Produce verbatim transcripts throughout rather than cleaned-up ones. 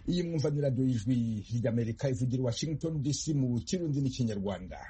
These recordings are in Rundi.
iyi mwumva ni radiyo y'ijwi ry'Amerika ivugira Washington D C mu Kirundi n'Ikinyarwanda.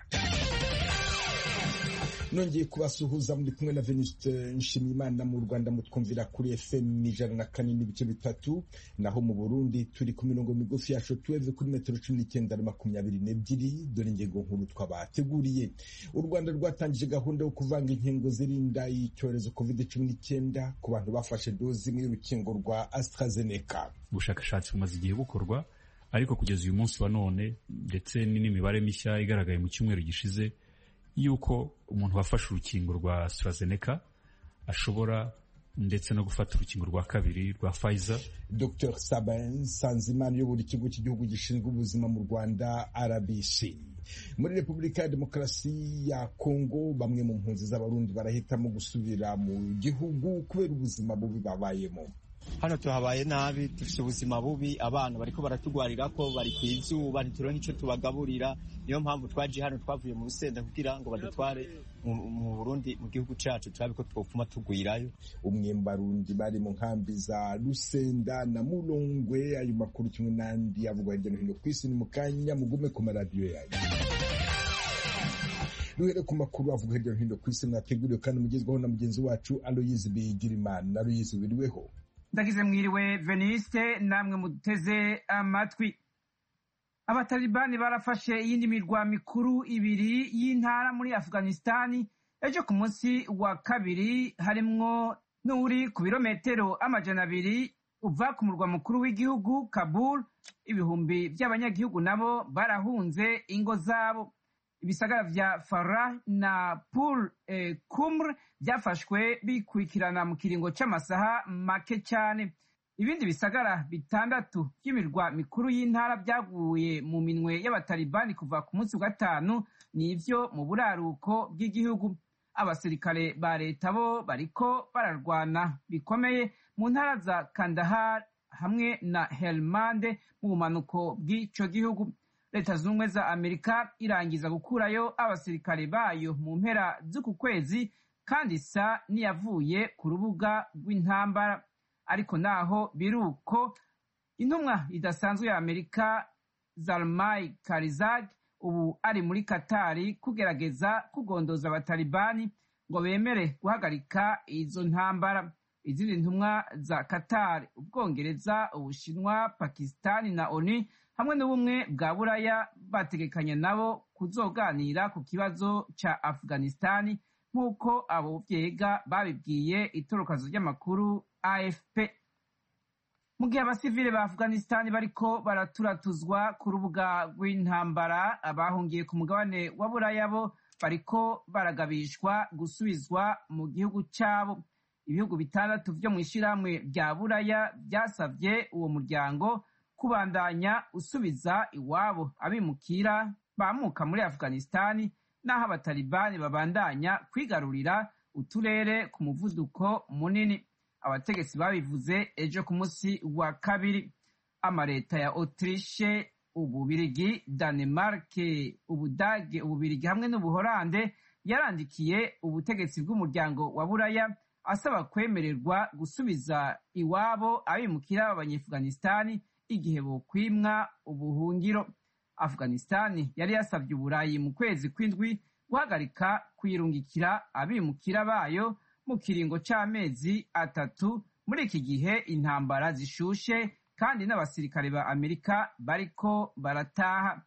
Nongeye kubasuhuza muri kumwe na Venuste Nshimiyimana. Mu Rwanda mutwumvira kuri F M ijana na kane n'ibice bitatu, naho mu Burundi turi ku mirongo migufi ya shortwave kuri metero cumi n'icyenda na makumyabiri n'ebyiri. Dore ingingo nkuru twabateguriye. U Rwanda rwatangije gahunda yo kuvanga inkingo zirinda icyorezo covid cumi n'icyenda ku bantu bafashe dozi mu rukingo rwa AstraZeneca. Ubushakashatsi bumaze igihe bukorwa, ariko kugeza uyu munsi wa none ndetse n'imibare mishya igaragaye mu cyumweru gishize yuko umuntu wafashe urukingo rwa AstraZeneca ashobora ndetse no gufata urukingo rwa kabiri rwa Pfizer. Docteur Sabin Sanzimana uyobora ikigo cy'igihugu gishinzwe ubuzima mu Rwanda R B C. Muri Repubulika ya Demokarasi ya Kongo, bamwe mu mpunzi z'abarundi barahitamo gusubira mu gihugu kubera ubuzima bubi babayemo. Hano tuhabaye nabi, dufite ubuzima bubi, abana bariko baratugwarira ko bari kwizuba, ntituro nico tubagaburira. Niyo mpamvu twaje hano, twavuye mu Rusenda kugira ngo badutware mu Burundi, mu gihugu cacu, turabe ko twopfuma tugwirayo. Umwe mu Barundi bari mu nkambi za Rusenda na Mulongwe. Ayo makuru kimwe n'andi avugwa hirya no hino ku isi ni mu kanya, mugume ku maradiyo yayo. Duhere ku makuru avuga hirya no hino ku isi mwateguriwe kandi mugezwaho na mugenzi wacu Aloyizi Bigirimana. Aloyizi, wiriweho? Ndagize mwiriwe Veniste, namwe muteze amatwi. Abatalibani barafashe iyindi mirwa mikuru ibiri y'intara muri Afghanistan ejo ku munsi wa kabiri, harimwo n'uri ku birometero amajana abiri uva ku murwa mukuru w'igihugu Kabul. Ibihumbi by'abanyagihugu nabo barahunze ingo zabo. Ibisagara vya Farah na Pul eh, Kumr byafashwe bikurikirana mu kiringo c'amasaha make cyane. Ibindi bisagara bitandatu by'imirwa mikuru y'intara byaguye mu minwe y'abatalibani kuva ku munsi wa gatanu, nivyo mu buraruko bw'igihugu. Abasirikare ba leta bo bariko bararwana bikomeye mu ntara za Kandahar hamwe na Helmand mu bumanuko bw'ico gihugu. Leta z'ubumwe za Amerika irangiza gukurayo abasirikare bayo mu mpera z'uku kwezi, kandi isa niyavuye ku rubuga rw'intambara. Ariko naho biruko, intumwa idasanzwe ya Amerika Zalmay Khalilzad ubu ari muri Katari kugerageza kugondoza abatalibani ngo bemere guhagarika izo ntambara. Izindi ntumwa za Katari, Ubwongereza, Ubushinwa, Pakistani na ONU hamwe n'ubumwe bwa Buraya bategekanya nabo kuzoganira ku kibazo ca Afghanistani, nk'uko abo vyega babibwiye itorokazo ry'amakuru A F P. Mu gihe abasivile ba Afghanistani bariko baraturatuzwa ku rubuga rw'intambara, abahungiye ku mugabane wa Buraya bo bariko baragabishwa gusubizwa mu gihugu cabo. Ibihugu bitandatu vyo mw'ishirahamwe rya Buraya vyasavye uwo muryango kubandanya usubiza iwabo abimukira bamuka muri Afghanistani, naho abatalibani babandanya kwigarurira uturere ku muvuduko munini. Abategetsi babivuze ejo ku munsi wa kabiri. Amareta ya Autriche, Ububirigi, Danemark, Ubudage, Ububirigi hamwe n'Ubuholande yarandikiye ubutegetsi bw'umuryango wa Buraya asaba kwemererwa gusubiza iwabo abimukira b'Abanyafghanistani igihe bokwimwa ubuhungiro. Afghanistani yari yasabye Uburayi mu kwezi kw'indwi guhagarika kwirungikira abimukira bayo mu kiringo c'amezi atatu muri iki gihe intambara zishushe kandi n'abasirikare ba Amerika bariko barataha.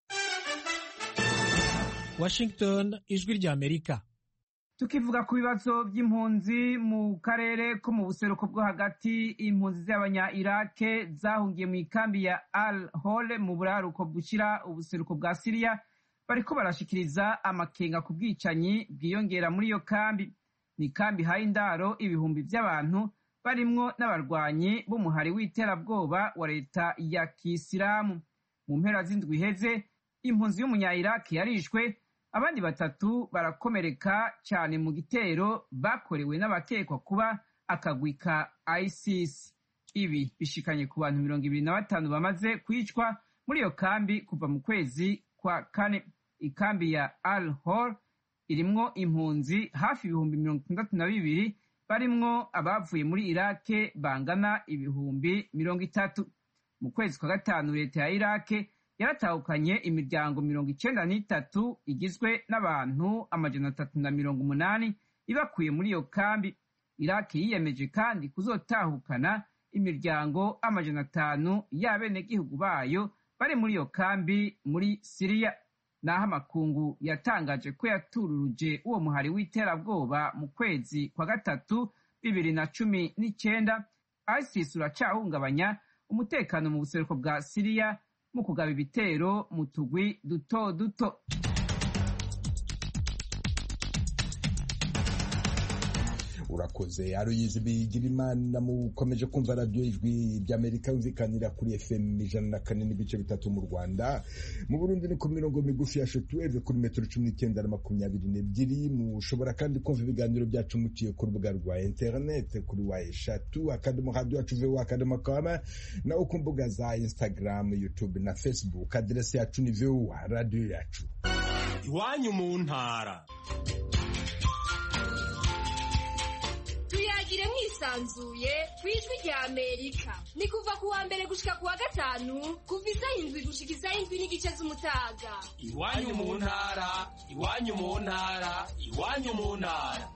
Washington, ijwi rya Amerika. Tukivuga ku bibazo by'impunzi mu karere ko mu buseruko bwo hagati, impunzi z'abanya Iraq zahungiye mu ikambi ya Al Hol mu buraruko bushira ubuseruko bwa Syria bariko barashikiriza amakenga ku bwicanyi bwiyongera muri iyo kambi. Ni kambi haye indaro ibihumbi by'abantu barimwo n'abarwanyi b'umuhari w'iterabwoba wa leta ya Kisilamu. Mu mpera z'indwi iheze, impunzi y'umunya Iraq yarishwe, abandi batatu barakomereka cyane mu gitero bakorewe n'abakekwa kuba akagwi ka ISIS. Ibi bishikanye ku bantu mirongo ibiri na batanu bamaze kwicwa muri iyo kambi kuva mu kwezi kwa kane. Ikambi ya Al Hol irimwo impunzi hafi ibihumbi mirongo itandatu na bibiri barimwo abavuye muri Iraq bangana ibihumbi mirongo itatu. mu kwezi kwa gatanu leta ya irake yaratahukanye imiryango mirongo icenda n'itatu igizwe n'abantu amajana atatu na mirongo umunani ibakuye muri iyo kambi. irake yiyemeje kandi kuzotahukana imiryango amajana atanu y'abenegihugu bayo bari muri iyo kambi muri siriya. naho amakungu yatangaje ko yatururuje uwo muhari w'iterabwoba mu kwezi kwa gatatu bibiri na cumi n'icenda, isis uracahungabanya umutekano mu buseruko bwa siriya mu kugaba ibitero mu tugwi duto duto. urakoze Aloyizi Bigirimana. mukomeje kumva radiyo ijwi ry'Amerika yumvikanira kuri F M ijana na kane n'ibice bitatu mu Rwanda. mu Burundi ni ku mirongo migufi ya shortwave kuri metero cumi n'icyenda na makumyabiri n'ebyiri. mushobora kandi kumva ibiganiro byacu muciye ku rubuga rwa interineti kuri wa eshatu akadomo radio yacu voa akadomo com, naho ku mbuga za Instagram, YouTube na Facebook aderesi yacu ni voa radio yacu. Iwanyu mu ntara. tuyagire mwisanzuye kwijwi rya Amerika. ni kuva ku wa mbere gushika ku wa gatanu kuva isaha indwi gushika isaha indwi n'igice z'umutaga. Iwanyu mu ntara, iwanyu mu ntara, iwanyu mu ntara.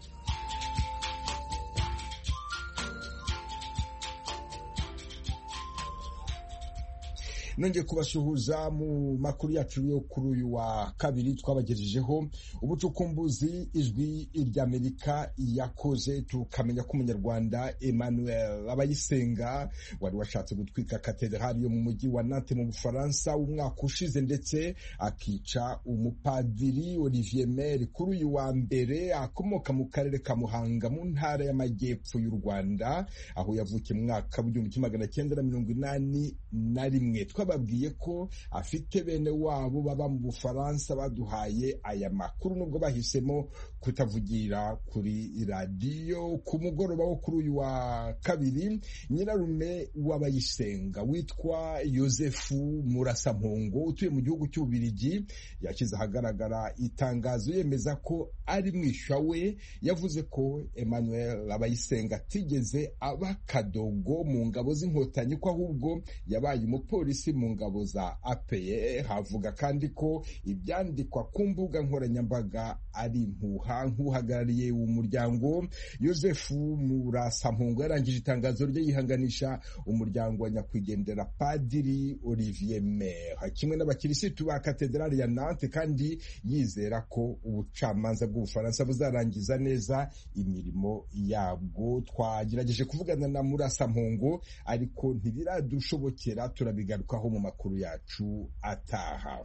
nongeye kubasuhuza mu makuru yacu yo kuri uyu wa kabiri. twabagejejeho ubucukumbuzi ijwi ry'Amerika yakoze tukamenya ko umunyarwanda Emmanuel Abayisenga wari washatse gutwika katedrali yo mu mujyi wa Nantes mu Bufaransa umwaka ushize ndetse akica umupadiri Olivier Mer kuri uyu wa mbere akomoka mu karere ka Muhanga mu ntara y'amajyepfo y'u Rwanda, aho yavukiye mu mwaka w'igihumbi kimwe magana cyenda na mirongo inani na rimwe. babwiye ko afite bene wabo baba mu Bufaransa baduhaye aya makuru nubwo bahisemo kutavugira kuri radiyo. ku mugoroba wo kuri uyu wa kabiri nyirarume w'Abayisenga witwa Yosefu Murasampongo utuye mu gihugu cy'Ububiligi yashyize ahagaragara itangazo yemeza ko ari mwishywa we. yavuze ko Emmanuel Abayisenga atigeze aba kadogo mu ngabo z'inkotanyi ko ahubwo yabaye umupolisi mu ngabo za A P R. havuga kandi ko ibyandikwa ku mbuga nkoranyambaga ari impuha. nk'uhagarariye umuryango Yosefu Murasampongo yarangije itangazo rye yihanganisha umuryango wa nyakwigendera Padiri Olivier Mer kimwe n'abakirisitu ba katedrali ya Nantes, kandi yizera ko ubucamanza bw'Ubufaransa buzarangiza neza imirimo yabwo. twagerageje kuvugana na Murasampongo ariko ntibiradushobokera, turabigarukaho mu makuru yacu ataha.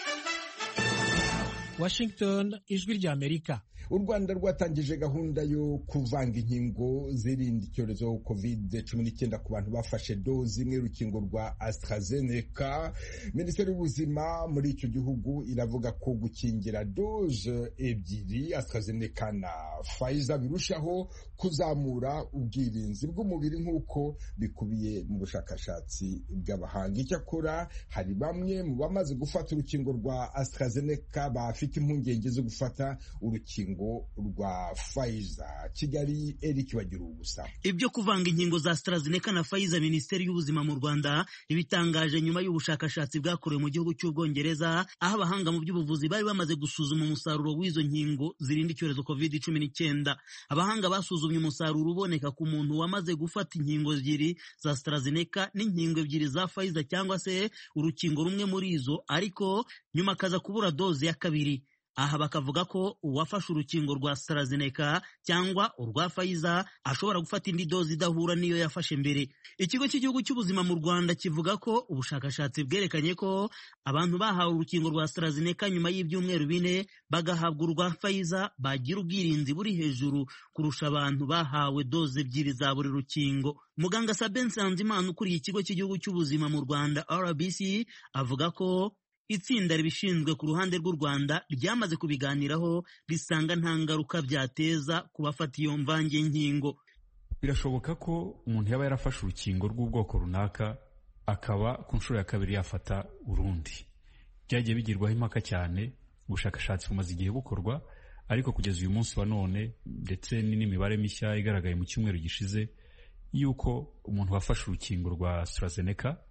Washington, ijwi ry'Amerika. u Rwanda rwatangije gahunda yo kuvanga inkingo zirinda icyorezo covid cumi n'icyenda ku bantu bafashe dozi imwe y'urukingo rwa AstraZeneca. Minisiteri y'Ubuzima muri icyo gihugu iravuga ko gukingira doze ebyiri AstraZeneca na Pfizer birushaho kuzamura ubwirinzi bw'umubiri nk'uko bikubiye mu bushakashatsi bw'abahanga. Icyakora hari bamwe mu bamaze gufata urukingo rwa AstraZeneca bafite impungenge zo gufata urukingo rwa Pfizer. Kigali, Eric Bagira ubusa. Ibyo kuvanga inkingo za AstraZeneca na Pfizer, Minisiteri y'Ubuzima mu Rwanda ibitangaje nyuma y'ubushakashatsi bwakorewe mu gihugu cy'Ubwongereza, aho abahanga mu by'ubuvuzi bari bamaze gusuzuma umusaruro w'izo nkingo zirinda icyorezo covid cumi n'icyenda. Abahanga basuzumye umusaruro uboneka ku muntu wamaze gufata inkingo ebyiri za AstraZeneca n'inkingo ebyiri za Pfizer cyangwa se urukingo rumwe muri izo, ariko nyuma akaza kubura doze ya kabiri. Aha bakavuga ko uwafashe urukingo rwa AstraZeneca cyangwa urwa Pfizer ashobora gufata indi dozi idahura n'iyo yafashe mbere. Ikigo cy'igihugu cy'ubuzima mu Rwanda kivuga ko ubushakashatsi bwerekanye ko abantu bahawe urukingo rwa AstraZeneca nyuma y'ibyumweru bine bagahabwa urwa Pfizer bagira ubwirinzi buri hejuru kurusha abantu bahawe doze ebyiri za buri rukingo. Muganga Sabin Nsanzimana ukuriye ikigo cy'igihugu cy'ubuzima mu Rwanda R B C avuga ko itsinda ribishinzwe ku ruhande rw'u Rwanda ryamaze kubiganiraho risanga nta ngaruka byateza ku bafata iyo mvange y'inkingo. Birashoboka ko umuntu yaba yarafashe urukingo rw'ubwoko runaka akaba ku nshuro ya kabiri yafata urundi. Byagiye bigirwaho impaka cyane, ubushakashatsi bumaze igihe bukorwa, ariko kugeza uyu munsi wa none ndetse n'imibare mishya igaragaye mu cyumweru gishize yuko umuntu wafashe urukingo rwa AstraZeneca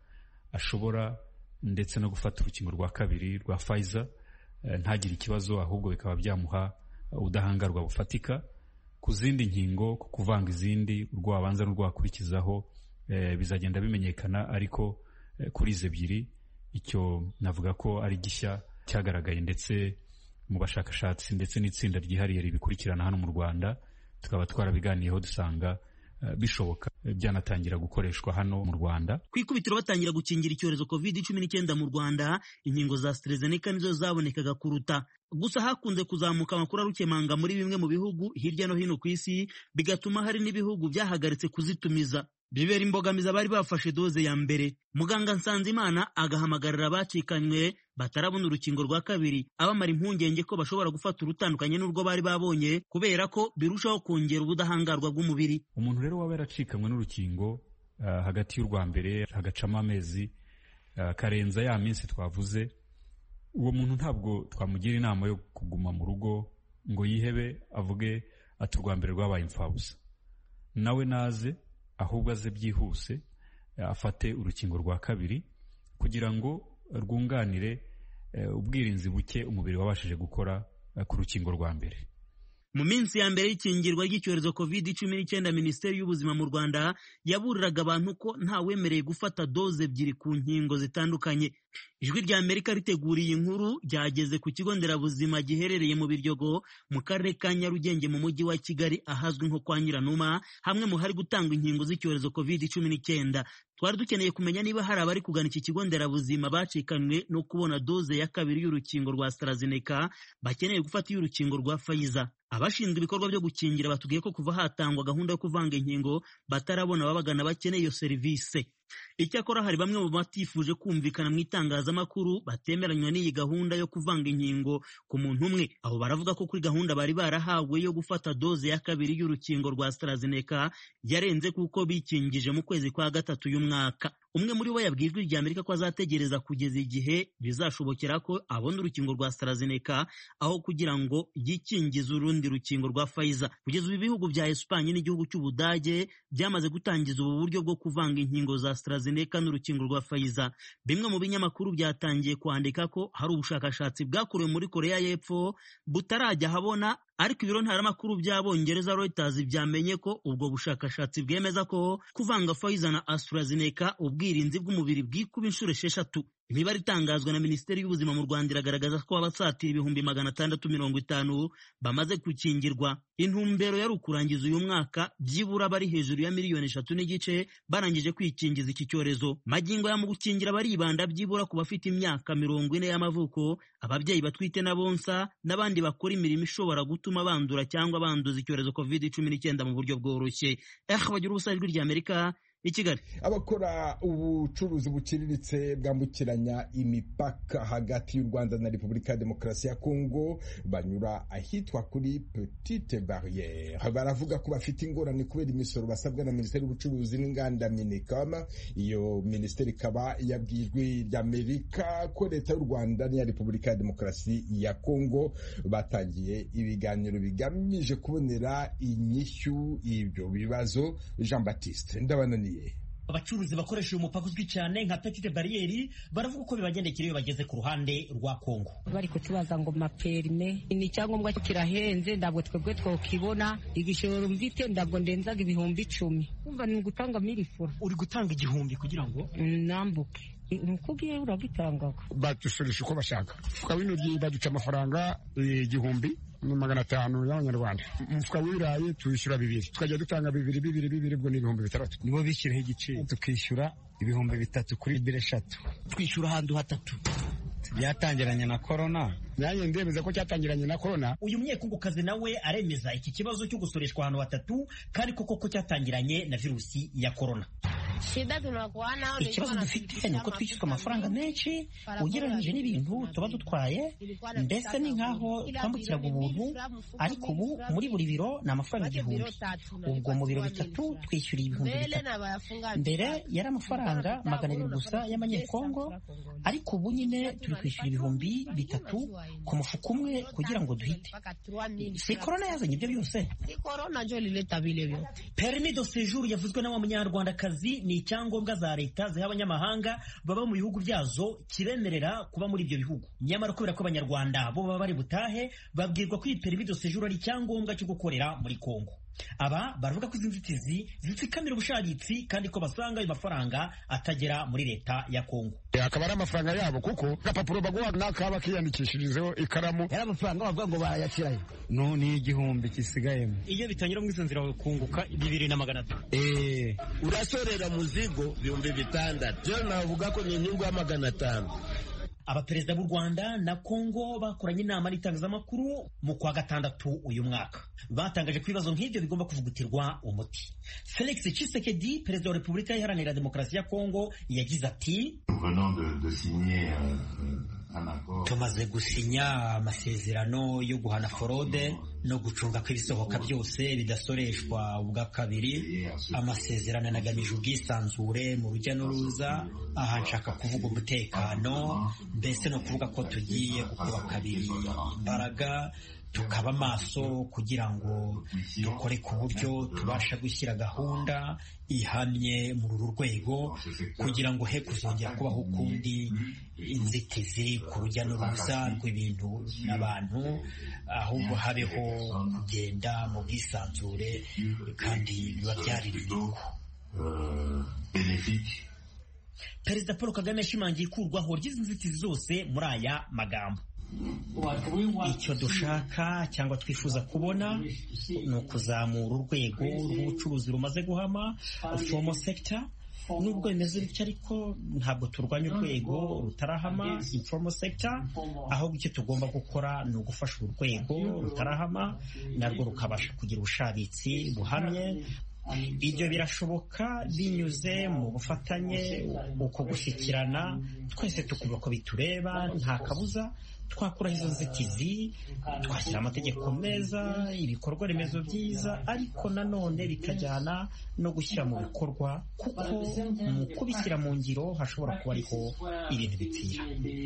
ashobora ndetse no gufata urukingo rwa kabiri rwa Pfizer ntagire ikibazo, ahubwo bikaba byamuha ubudahangarwa bufatika ku zindi nkingo, ku kuvanga izindi, urwo abanza n'urwo akurikizaho eh, bizagenda bimenyekana, ariko eh, kuri izi ebyiri icyo navuga ko ari gishya cyagaragaye ndetse mu bashakashatsi ndetse n'itsinda ryihariye ribikurikirana hano mu Rwanda tukaba twarabiganiyeho dusanga uh, bishoboka byanatangira gukoreshwa hano mu Rwanda. Ku ikubitiro batangira gukingira icyorezo covid cumi n'icyenda mu Rwanda, inkingo za AstraZeneca nizo zabonekaga kuruta. Gusa hakunze kuzamuka amakuru arukemanga muri bimwe mu bihugu hirya no hino ku isi, bigatuma hari n'ibihugu byahagaritse kuzitumiza. Bibera imbogamizi abari bafashe doze ya mbere. Muganga Nsanzimana agahamagarira abacikanywe batarabona urukingo rwa kabiri abamara impungenge ko bashobora gufata urutandukanye n'urwo bari babonye kubera ko birushaho kongera ubudahangarwa bw'umubiri. Umuntu rero waba yaracikanywe n'urukingo uh, hagati y'urwa mbere hagacamo amezi uh, karenza ya minsi twavuze, uwo muntu ntabwo twamugira inama yo kuguma mu rugo ngo yihebe avuge ati urwa mbere rwabaye imfabusa. Nawe naze ahubwo aze byihuse afate urukingo rwa kabiri kugira ngo rwunganire ubwirinzi buke umubiri wabashije gukora ku rukingo rwa mbere. Mu minsi ya mbere y'ikingirwa ry'icyorezo covid cumi n'icyenda, Minisiteri y'Ubuzima mu Rwanda yaburiraga abantu ko nta wemereye gufata doze ebyiri ku nkingo zitandukanye. Ijwi rya Amerika riteguriye inkuru ryageze ku kigo nderabuzima giherereye mu Biryogo mu karere ka Nyarugenge mu mujyi wa Kigali ahazwi nko kwa Nyiranuma, hamwe mu hari gutangwa inkingo z'icyorezo covid cumi n'icyenda. Twari dukeneye kumenya niba hari abari kugana iki kigo nderabuzima bacikanywe no kubona doze ya kabiri y'urukingo rwa AstraZeneca bakeneye gufata y'urukingo rwa Pfizer. Abashinzwe ibikorwa byo gukingira batubwiye ko kuva hatangwa gahunda yo kuvanga inkingo batarabona ababagana bakeneye iyo serivisi. Icyakora hari bamwe mu batifuje kumvikana mu itangazamakuru batemeranywa n'iyi gahunda yo kuvanga inkingo ku muntu umwe. Abo baravuga ko kuri gahunda bari barahawe yo gufata doze ya kabiri y'urukingo rwa AstraZeneca yarenze kuko bikingije mu kwezi kwa gatatu y'umwaka. Umwe muri bo yabwiye Ijwi rya Amerika ko azategereza kugeza igihe bizashobokera ko abona urukingo rwa AstraZeneca aho kugira ngo yikingize urundi rukingo rwa Pfizer. Kugeza ubu ibihugu bya Espanye n'igihugu cy'Ubudage byamaze gutangiza ubu buryo bwo kuvanga inkingo za AstraZeneca n'urukingo rwa Pfizer. Bimwe mu binyamakuru byatangiye kwandika ko hari ubushakashatsi bwakorewe muri Korea y'Epfo butarajya habona, ariko ibiro ntaramakuru by'Abongereza Reuters byamenye ko ubwo bushakashatsi bwemeza ko kuvanga Pfizer na AstraZeneca ubwirinzi bw'umubiri bwikuba inshuro esheshatu. Imibare itangazwa na Minisiteri y'Ubuzima mu Rwanda iragaragaza ko abasatira ibihumbi magana atandatu mirongo itanu bamaze gukingirwa. Intumbero yari ukurangiza uyu mwaka byibura bari hejuru ya miliyoni eshatu n'igice barangije kwikingiza iki cyorezo. Magingo ya mu gukingira baribanda byibura ku bafite imyaka mirongo ine y'amavuko, ababyeyi batwite n'abonsa n'abandi bakora imirimo ishobora gutuma bandura cyangwa banduza icyorezo covid cumi n'icyenda mu buryo bworoshye. Eh bagira ubusa Ijwi rya Amerika i Kigali. Abakora ubucuruzi buciriritse bwambukiranya imipaka hagati y'u Rwanda na Repubulika ya Demokarasi ya Kongo banyura ahitwa kuri Petite Barriere baravuga ko bafite ingorane kubera imisoro basabwa na Minisiteri y'Ubucuruzi n'Inganda Minicom. Iyo minisiteri ikaba yabwijwe ry'Amerika ko leta y'u Rwanda n'iya Repubulika ya Demokarasi ya Kongo batangiye ibiganiro bigamije kubonera inyishyu ibyo bibazo. Jean Baptiste Ndabananiye. Abacuruzi bakoresha uyu mupaka uzwi cyane nka Petite Barriere baravuga ko bibagendekera iyo bageze ku ruhande rwa Kongo. Bari kutubaza ngo maperime ni cyangombwa kirahenze, ndabwo twebwe twokibona igishoro mvite ndabwo ndenzaga ibihumbi icumi. Umva ni gutanga milifura. Uri gutanga igihumbi kugira ngo nambuke. Nukugiye uragitangaga. Batusurisha uko bashaka. Fuka w'intoryi baduca amafaranga igihumbi ni magana atanu y'Abanyarwanda. Umufuka w'ibirayi tuyishyura bibiri, tukajya dutanga bibiri bibiri bibiri bwo ni ibihumbi bitandatu. Nibo bishyiraho igiciro tukishyura ibihumbi bitatu kuri bire eshatu, twishyura ahantu hatatu. Byatangiranye na corona, nanjye ndemeza ko cyatangiranye na corona. Uyu munyekongokazi nawe aremeza iki kibazo cyo gusoreshwa ahantu hatatu kandi koko ko cyatangiranye na virusi ya corona. Ikibazo dufite ni uko twishyuzwa amafaranga menshi ugereranyije n'ibintu tuba dutwaye, mbese ni nk'aho twambukiraga ubuntu, ariko ubu muri buri biro ni amafaranga igihumbi. Ubwo mu biro bitatu twishyuriye ibihumbi bitatu. Mbere yari amafaranga magana abiri gusa y'amanyekongo, ariko ubu nyine turi kwishyura ibihumbi bitatu ku mufuka umwe kugira ngo duhite. Si corona yazanye ibyo byose? Permis de séjour yavuzwe na wa munyarwandakazi ni icyangombwa za leta ziha abanyamahanga baba mu bihugu byazo kibemerera kuba muri ibyo bihugu. Nyamara kubera ko abanyarwanda bo baba bari butahe, babwirwa ko iyi permis de séjour ari icyangombwa cyo gukorera muri Kongo. Aba baravuga ko izi nzitizi zitsikamira ubushabitsi kandi ko basanga ayo mafaranga atagera muri leta ya Kongo. Akaba ari amafaranga yabo kuko gapapuro baguha nakaba kiyandikishirizeho ikaramu yari amafaranga bavuga ngo barayakirayo no ni igihumbi kisigayemo. Iyo bitanyura mu izo nzira kunguka bibiri na magana atatu. Eh, urasorera muzigo bihumbi bitandatu. Je navuga ko ni inyungu ya magana atanu. Abaperezida b'u Rwanda na Kongo bakoranye inama n'itangazamakuru mu kwa gatandatu uyu mwaka. Batangaje ko ibibazo nk'ibyo bigomba kuvugutirwa umuti. Felix Tshisekedi, perezida wa Repubulika Iharanira Demokarasi ya Kongo, yagize ati tumaze gusinya amasezerano yo guhana forode no gucunga ko ibisohoka byose bidasoreshwa ubwa kabiri. Amasezerano anagamije ubwisanzure mu rujya n'uruza. Aha nshaka kuvuga umutekano, mbese no kuvuga ko tugiye gukuba kabiri imbaraga, tukaba maso kugira ngo dukore ku buryo tubasha gushyira gahunda ihamye muri uru rwego kugira ngo he kuzongera kubaho ukundi inzitizi ku rujya n'uruza rw'ibintu n'abantu, ahubwo habeho kugenda mu bwisanzure kandi biba byaririmbwa. Perezida Paul Kagame yashimangiye ikurwaho ry'izi nzitizi zose muri aya magambo. Icyo dushaka cyangwa twifuza kubona ni ukuzamura urwego rw'ubucuruzi rumaze guhama, formal sector. Nubwo bimeze bityo ariko ntabwo turwanya urwego rutarahama, informal sector, ahubwo icyo tugomba gukora ni ugufasha urwego rutarahama narwo rukabasha kugira ubushabitsi buhamye. Ibyo birashoboka binyuze mu bufatanye, uko gushyikirana, twese tukumva ko bitureba, nta kabuza twakura izo nzitizi, twashyira amategeko meza, ibikorwa remezo byiza, ariko nanone bikajyana no gushyira mu bikorwa, kuko mu kubishyira mu ngiro hashobora kuba ariho ibintu bipfira.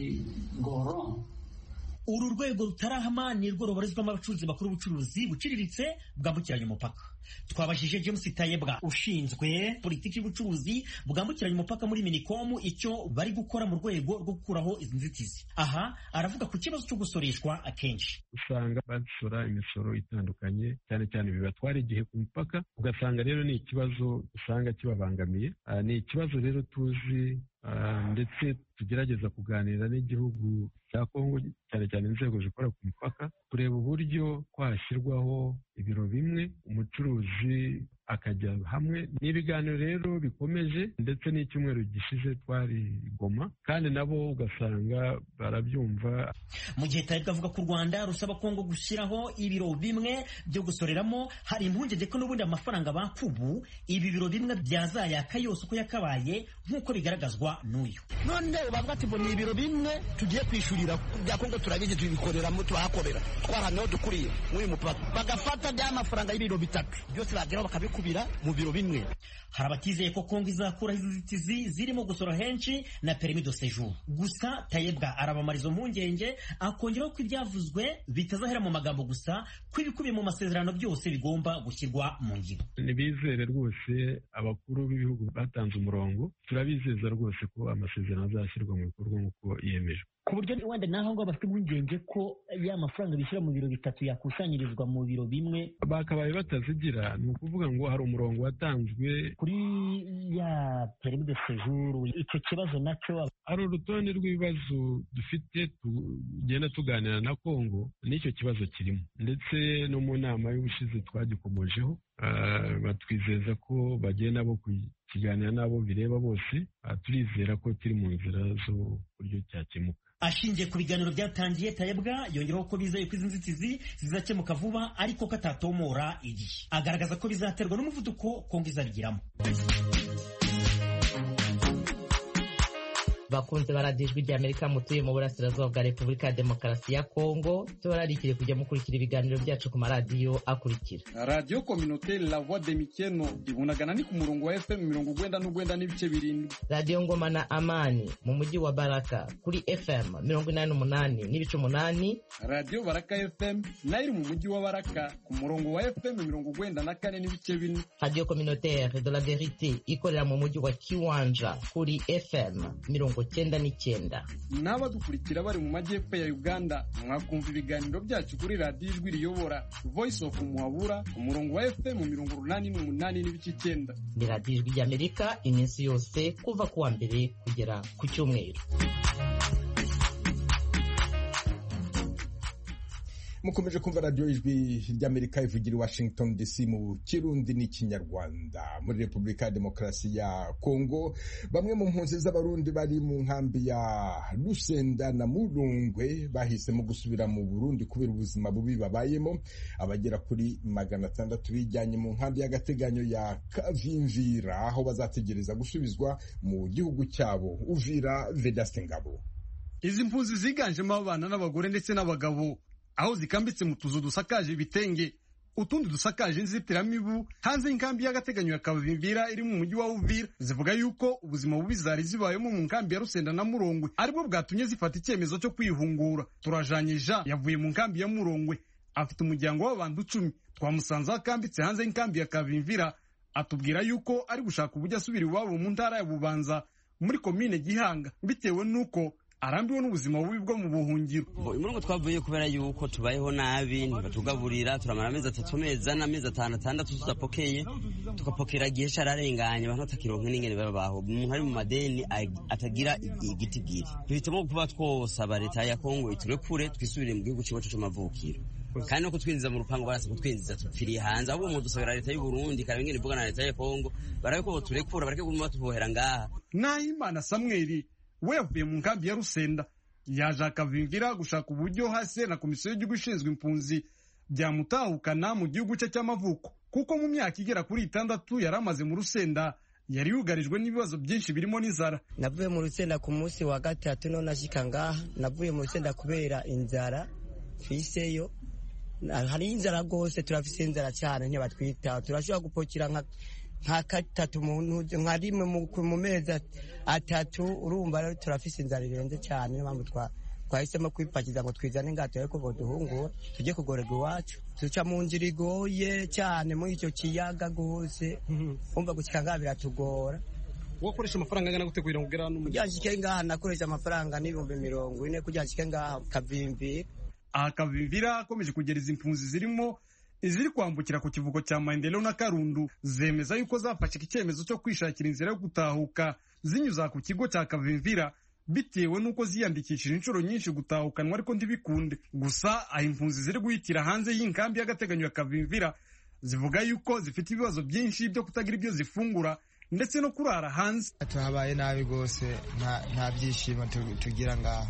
Uru rwego rutarahama ni rwo rubarizwamo abacuruzi bakuru ubucuruzi buciriritse bwambukiranya umupaka. Twabajije James Tayebwa ushinzwe politiki y'ubucuruzi bwambukiranya umupaka muri Minicom icyo bari gukora mu rwego rwo gukuraho izi nzitizi. Aha aravuga ku kibazo cyo gusoreshwa akenshi. Usanga basora imisoro itandukanye cyane cyane bibatwara igihe ku mupaka, ugasanga rero ni ikibazo usanga kibabangamiye. Uh, ni ikibazo rero tuzi uh, ndetse tugerageza kuganira n'igihugu cya Kongo cyane cyane inzego zikora ku mupaka kureba uburyo kwashyirwaho ibiro bimwe umucuruzi akajya hamwe. N'ibiganiro rero bikomeje ndetse n'icyumweru gishize twari Goma kandi nabo ugasanga barabyumva. Mu gihe Tayebwa avuga ko u Rwanda rusaba Kongo gushyiraho ibiro bimwe byo gusoreramo, hari impungenge ko n'ubundi amafaranga bakubu ibi biro bimwe byazayaka yose uko yakabaye nk'uko bigaragazwa n'uyu. None bavuga ati ni ibiro bimwe tugiye kwishurira bya Kongo, turabizi tubikoreramo, tubahakorera twaraneho dukuriye muri mupaka, bagafata bya mafaranga y'ibiro bitatu byose bageraho bakabikubira mu biro bimwe. Hari abatizeye ko Kongo izakura inzitizi zirimo gusora henshi na permis de séjour. Gusa Tayebwa arabamariza impungenge, akongeraho ko ibyavuzwe bitazahera mu magambo gusa, ko ibikubiye mu masezerano byose bigomba gushyirwa mu ngiro. Nibizere rwose abakuru b'ibihugu batanze umurongo, turabizeza rwose ko amasezerano azashyirwa mu bikorwa nk'uko yemeje. Ku buryo wenda naho ngo bafite impungenge ko ya mafaranga bishyira mu biro bitatu yakusanyirizwa mu biro bimwe, bakabaye batazigira. Ni ukuvuga ngo hari umurongo watanzwe kuri ya permis de séjour. Icyo kibazo nacyo hari urutonde rw'ibibazo dufite tugenda tuganira na Kongo, n'icyo kibazo kirimo, ndetse no mu nama y'ubushize twagikomojeho. Uh, batwizeza ko bagenda bo kukiganira n'abo bireba bose. Uh, turizera ko turi mu nzira zo buryo cyakemuka. Ashingiye ku biganiro byatangiye, Tayebwa yongeraho ko bizeye ko izi nzitizi zizakemuka vuba, ariko ko atatomora igihe. Agaragaza ko bizaterwa n'umuvuduko Kongo izabigiramo. bakunze baradijwe rya Amerika mutuye mu burasirazuba bwa Repubulika ya Demokarasi ya Kongo tubararikire kujya mukurikira ibiganiro byacu ku maradiyo akurikira: Radio Communautaire La Voix de Mikeno ibunagana ni ku murongo wa F M mirongo ugwenda n'ugwenda n'ibice birindwi. Radio Ngoma na Amani mu mujyi wa Baraka kuri F M mirongo inani n'umunani n'ibice umunani. Radio Baraka F M nayo mu mujyi wa Baraka ku murongo wa F M mirongo ugwenda na kane n'ibice bine. Radio Communautaire de la Verite ikorera mu mujyi wa Kiwanja kuri F M mirongo cyenda n'icyenda. N'abadukurikira bari mu majyepfo ya Uganda mwakumva ibiganiro byacu kuri Radio Ijwi Riyobora Voice of Muhabura ku murongo wa F M mirongo urunani n'umunani n'ibice icyenda. Ni Radio Ijwi ry'Amerika iminsi yose kuva ku wa mbere kugera ku cyumweru. mukomeje kumva radio Ijwi ry'Amerika ivugira i Washington D C mu Kirundi n'ikinyarwanda. Muri Repubulika ya Demokarasi ya Kongo bamwe mu mpunzi z'abarundi bari mu nkambi ya Lusenda na Murungwe bahisemo gusubira mu Burundi kubera ubuzima bubi babayemo. Abagera kuri magana atandatu bijyanye mu nkambi y'agateganyo ya Kavimvira aho bazategereza gusubizwa mu gihugu cyabo. Uvira Vedaste Ngabo. Izi mpunzi ziganjemo abana n'abagore ndetse n'abagabo aho zikambitse mu tuzu dusakaje ibitenge, utundi dusakaje inzitiramibu hanze y'inkambi y'agateganyo ya Kavimvira iri mu mujyi wa Uvira. Zivuga yuko ubuzima bubi zari zibayemo mu nkambi ya Rusenda na Murongwe aribwo bwatumye zifata icyemezo cyo kwihungura. Turajanye Jean yavuye mu nkambi ya Murongwe, afite umuryango w'abantu icumi. Twamusanze akambitse hanze y'inkambi ya Kavimvira, atubwira yuko ari gushaka uburyo asubira iwabo mu ntara ya Bubanza muri komine Gihanga bitewe nuko arambiwe n'ubuzima bubi bwo mu buhungiro. Imurongo twavuye kubera yuko tubayeho nabi, ntibatugaburira, turamara amezi atatu meza n'amezi atanu atandatu tutapokeye, tukapokera gihe cararenganye abantu batakironka n'ingene babaho. Umuntu ari mu madeni atagira igitigiri. Duhitamo kuba twosaba leta ya Kongo iturekure twisubire mu gihugu cyacu cy'amavukiro. Kandi no kutwinjiza mu rupango barasa kutwinjiza tupfiriye hanze. Abo mu dusabira leta y'u Burundi kandi ngene ivuga na leta ya Kongo barabe ko turekura bareke guma tubohera ngaha. Nahimana Samuel we yavuye mu nkambi ya Rusenda yaje Kavimvira gushaka uburyo hase na komisiyo y'igihugu ishinzwe impunzi byamutahukana mu gihugu cye cy'amavuko, kuko mu myaka igera kuri itandatu yari amaze mu Rusenda yari yugarijwe n'ibibazo byinshi birimo n'inzara. Navuye mu Rusenda ku munsi wa gatatu none nashika ngaha. Navuye mu Rusenda kubera inzara fiseyo, hari inzara rwose, turafise inzara cyane ntibatwita. Turashobora gupokira nka nka katatu muntu nka rimwe mu mezi atatu. Urumva rero turafise inzara irenze cyane, niyo mpamvu twahisemo kwipakiza ngo twizane ngato ariko ngo duhungura tujye kugorerwa iwacu. Tuca mu nzira igoye cyane muri icyo kiyaga gose, umva gushyika ngaha biratugora. Wakoresha amafaranga angana gute kugira ngo ugere hano? Kugira nshike ngaha nakoresha amafaranga n'ibihumbi mirongo ine kugira nshike ngaha Kavimvira. Aha Kavimvira akomeje kugereza impunzi zirimo iziri kwambukira ku kivuko cya Maendeleo na Karundu zemeza yuko zafashe icyemezo cyo kwishakira inzira yo gutahuka zinyuza ku kigo cya Kavimvira bitewe nuko ziyandikishije inshuro nyinshi gutahukanwa ariko ntibikunde. Gusa aho impunzi ziri guhitira hanze y'inkambi y'agateganyo ya Kavimvira zivuga yuko zifite ibibazo byinshi byo kutagira ibyo zifungura ndetse no kurara hanze. Tuhabaye nabi gose, nta byishimo tugira ngaha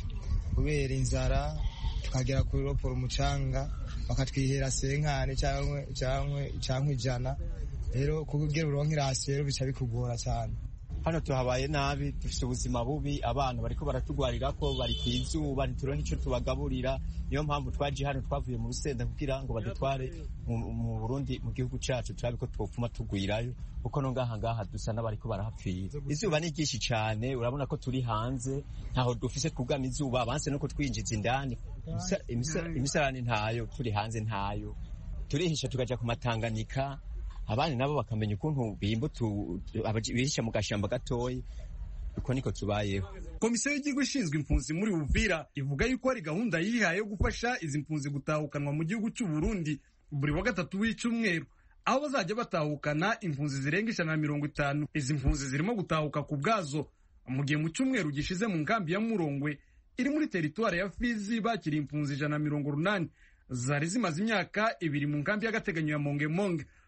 kubera inzara, tukagera kuri roporo umucanga bakatwihera senkane cyangwa cyangwa cyangwa ijana. Rero kugira uronke irasi rero bica bikugora cyane. Hano tuhabaye nabi, dufite ubuzima bubi, abantu bariko baratugwarira ko bari kwizuba, ntituronke ico tubagaburira. Niyo mpamvu twaje hano, twavuye mu Rusenda kugira ngo badutware mu Burundi mu gihugu cyacu turabe ko twopfuma tugwirayo, kuko no ngaha ngaha dusa n'abariko barahapfira. Izuba ni ryinshi cyane, urabona ko turi hanze, ntaho dufise kugama izuba, banse no kutwinjiza indani. Imisarani ntayo, turi hanze ntayo, turihisha tukaja ku Matanganika, abandi nabo bakamenya ukuntu bimbo bihisha mu gashamba gatoyi. Uko niko tubayeho. Komisiyo y'igihugu ishinzwe impunzi muri Uvira ivuga yuko ari gahunda yihaye yo gufasha izi mpunzi gutahukanwa mu gihugu cy'u Burundi buri wa gatatu w'icyumweru, aho bazajya batahukana impunzi zirenga ijana na mirongo itanu. Izi mpunzi zirimo gutahuka ku bwazo, mu gihe mu cyumweru gishize mu nkambi ya Murongwe iri muri teritwari ya Fizi bakiri impunzi ijana na mirongo urunani zari zimaze imyaka ibiri mu nkambi y'agateganyo ya Mongemonge.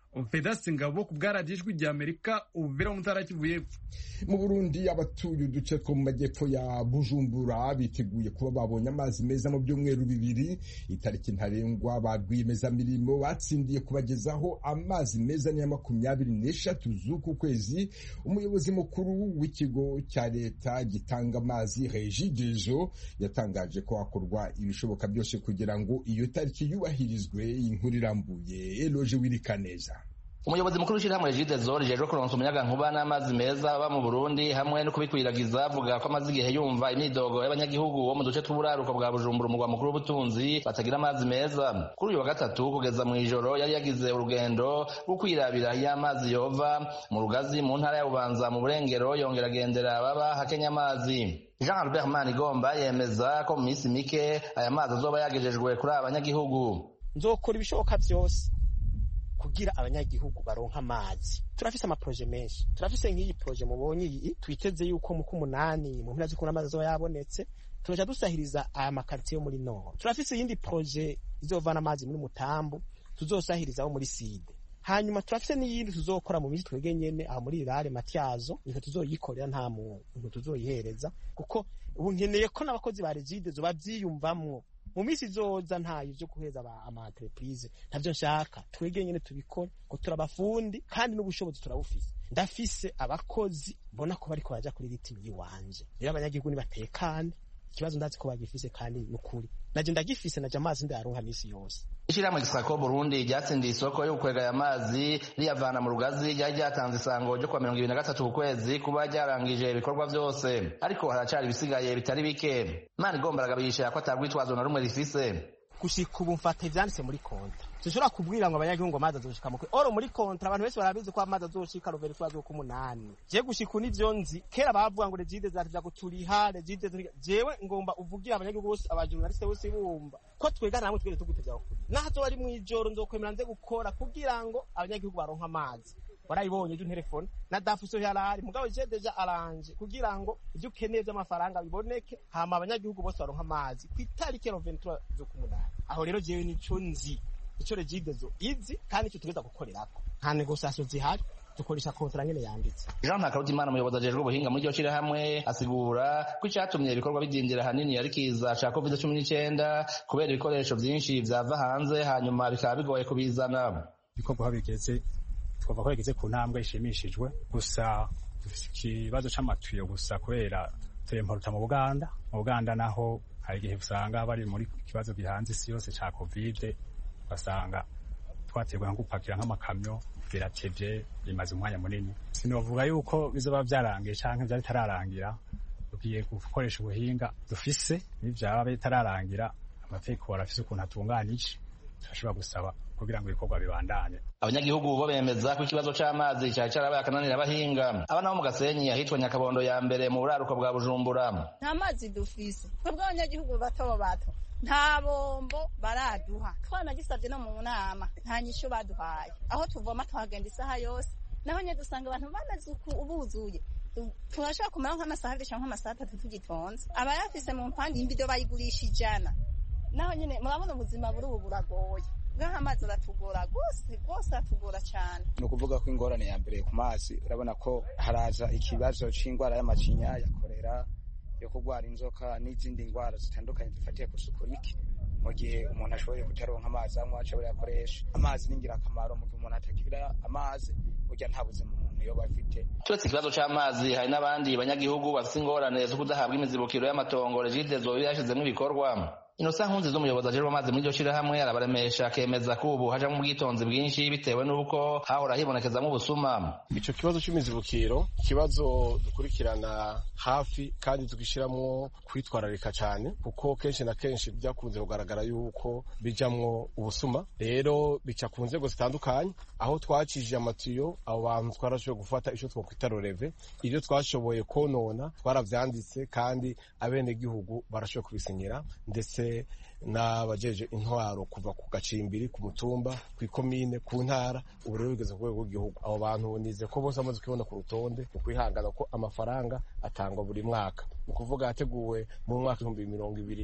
Vedaste Ngabo ku bwaradiyo ijwi rya Amerika Uvira mu ntara Kivu y'Epfo. Mu Burundi abatuye uduce two mu majyepfo ya Bujumbura biteguye kuba babonye amazi meza mu byumweru bibiri. Itariki ntarengwa ba rwiyemezamirimo batsindiye kubagezaho amazi meza ni ya makumyabiri n'eshatu z'uku kwezi. Umuyobozi mukuru w'ikigo cya leta gitanga amazi Regideso yatangaje ko hakorwa ibishoboka byose kugira ngo iyo tariki yubahirizwe. Inkuru irambuye Eloge Wirikaneza. Umuyobozi mukuru w'ishyirahamwe Regideso rijejwe kuronsa umuyaga nkuba n'amazi meza aba mu Burundi hamwe no kubikwiragiza avuga ko amaze igihe yumva imidogo y'abanyagihugu bo mu duce tw'uburaruko bwa Bujumbura umugwa mukuru w'ubutunzi batagira amazi meza. Kuri uyu wa gatatu kugeza mu ijoro yari yagize urugendo rwo kwirabira y'amazi yova mu Rugazi mu ntara ya Bubanza mu Burengero yongera agendera baba hakenya amazi. Jean Albert Manigomba yemeza ko mu minsi mike aya mazi azoba yagejejwe kuri abanyagihugu. Nzokora ibishoboka byose kugira abanyagihugu baronka amazi. Turafise ama projet menshi. Turafise nk'iyi projet mubonye iyi twiteze yuko mu kumunani mu mpera z'ukuna amazi zo yabonetse. Turaja dusahiriza aya makartie yo muri Nord. Turafise yindi projet izovana amazi muri Mutambu tuzosahiriza abo muri Side. Hanyuma turafise n'iyindi tuzokora mu minsi twege nyene aho muri Irare Matyazo niho tuzoyikorera nta muntu tuzoyihereza kuko ubu nkeneye ko n'abakozi ba Regideso bavyiyumvamwo. Mu minsi zoza ntayo byo kuheza ama entreprise ntavyo nshaka twege nyene tubikora ko turabafundi kandi n'ubushobozi turabufise. Ndafise abakozi mbona ko bari ko baja kuri ritimi yiwanje rero abanyagihugu nibatekane ikibazo ndazi ko bagifise kandi n'ukuri naje ndagifise naje amazi ndayaronka misi yose. Ishyirahamwe Gisako Burundi ryatsindiye isoko yo gukwega aya mazi riyavana mu Rugazi ryari ryatanze isango ryo kwa mirongo ibiri na gatatu ku kwezi kuba ryarangije ibikorwa byose ariko haracari ibisigaye bitari bike. Manigomba aragabisha ko atagwitwazo na rumwe rifise. Gushika ubu mfata ivyanditse muri konta tushobora kubwira ngo abanyagihugu ngo amazi azoshika mu oro muri kontra abantu bese barabizi ko amazi azoshika roveri twazo ku munani. Je gushika n'ivyo nzi kera bavuga ngo Regideso zari guturiha Regideso jewe ngomba uvugira abanyagihugu bose abajurnaliste bose bumva ko twega namwe twere tuguteza ko naho bari mu ijoro nzokwemera nze gukora kugira ngo abanyagihugu baronka amazi. Warayibonye ju telefone na dafuso yarari mugabo je deja aranje kugira ngo ivyo ukeneye by'amafaranga biboneke hama abanyagihugu bose baronka amazi ku itariki roveri twazo ku munani. Aho rero jewe nico nzi ico Regideso izi kandi icyo tugeza gukorerako nta negociation zihari dukoresha kontra nyene yanditse. Jean Ntakarutimana umuyobozi ajejwe ubuhinga muri iryo shirahamwe asigura ko icyatumye ibikorwa bidindira hanini yari kiza ca covid cumi n'icyenda kubera ibikoresho vyinshi vyava hanze hanyuma bikaba bigoye kubizana. Ibikorwa habigeze twava ko yageze ku ntambwe ishimishijwe gusa ikibazo c'amatuyo gusa kubera turemporuta mu Buganda mu Buganda naho hari igihe usanga bari muri kibazo gihanze isi yose ca covid basanga twategwa ngupakira nk'amakamyo biratevye bimaze umwanya munini. Sinovuga yuko bizoba byarangiye canke byari tararangira ugiye gukoresha ubuhinga dufise n'ivyaba bitararangira amategeko arafise ukuntu atunganije turashobora gusaba kugira ngo ibikorwa bibandanye. Abanyagihugu bo bemeza ko ikibazo c'amazi cyari carabaye akananira abahinga. Abana bo mu Gasenyi ahitwa Nyakabondo ya mbere mu buraruko bwa Bujumbura. Nta mazi dufise twebwe abanyagihugu bato bato nta bombo baraduha twanagisabye no mu nama nta nyisho baduhaye aho tuvoma tuhagenda isaha yose naho nye dusanga abantu bamaze ubuzuye turashaka kumara nk'amasaha abiri cyangwa amasaha atatu tugitonze abayafise mu mpande imbido bayigurisha ijana naho nyine murabona ubuzima buri ubu buragoye ngaho amazi aratugora rwose rwose atugora cyane. Ni ukuvuga ko ingorane ya mbere ku mazi urabona ko haraza ikibazo c'indwara y'amacinya ya korera yo kurwara inzoka n'izindi ndwara zitandukanye zifatiye ku suku rike mu gihe umuntu ashoboye kutaronka amazi amwe ashobora yakoresha. Amazi ni ingirakamaro mu gihe umuntu atagira amazi burya nta buzima umuntu yoba afite. Turetse ikibazo c'amazi hari n'abandi banyagihugu bafite ingorane zo kudahabwa imizibukiro y'amatongo Regideso yashizemo ibikorwa. Innocent Nkunzi z'umuyobozi ajejwe amazi muri iryo shirahamwe arabaremesha akemeza ko ubu hajamwo ubwitonzi bwinshi bitewe n'uko hahora hibonekezamo ubusuma. Ico kibazo c'imizibukiro kibazo dukurikirana hafi kandi tugishiramwo kwitwararika cyane kuko kenshi na kenshi byakunze kugaragara yuko bijamwo ubusuma. Rero bica ku nzego zitandukanye aho twacishije amatiyo abo bantu twarashoboye gufata ico twokwita roreve ibyo twashoboye konona twaravyanditse kandi abene gihugu barashoboye kubisinyira ndetse n'abajeje intwaro kuva ku gacimbiri ku mutumba ku ikomine ku ntara ubu rero bigeze ku rwego rw'igihugu. Abo bantu nize ko bose bamaze kubona ku rutonde mu kwihangana ko amafaranga atangwa buri mwaka ni ukuvuga yateguwe mu mwaka w'ibihumbi mirongo ibiri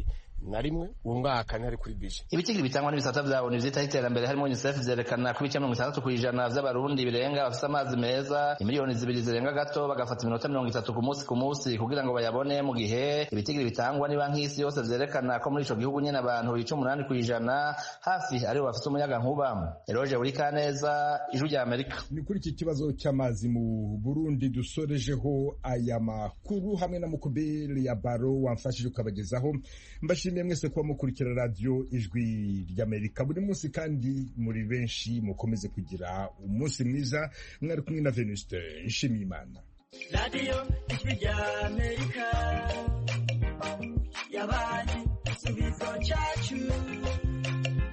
na rimwe uwo mwaka ntihari kuri bije. Ibitigiri bitangwa n'ibisata vya O N U vyitaho iterambere harimo UNICEF vyerekana ko ibice mirongo itandatu kw'ijana vy'abarundi birenga bafise amazi meza, imiliyoni zibiri zirenga gato bagafata iminota mirongo itatu ku munsi ku munsi kugira ngo bayabone, mu gihe ibitigiri bitangwa ni banki y'isi yose vyerekana ko muri ico gihugu nyene abantu ibice umunani kw'ijana hafi aribo bafise umuyaga nkuba. Eroje Burikaneza, Ijwi rya Amerika. Ni kuri iki kibazo cy'amazi mu Burundi dusorejeho aya makuru hamwe na Mukubeli ya Baro wamfashije ukabagezaho. Mbashimiye mwese kuba mukurikira radio Ijwi ry'Amerika buri munsi, kandi muri benshi mukomeze kugira umunsi mwiza. Mwari kumwe na Venuste Nshimiyimana. Radio Ijwi ry'Amerika yabaye igisubizo cyacu.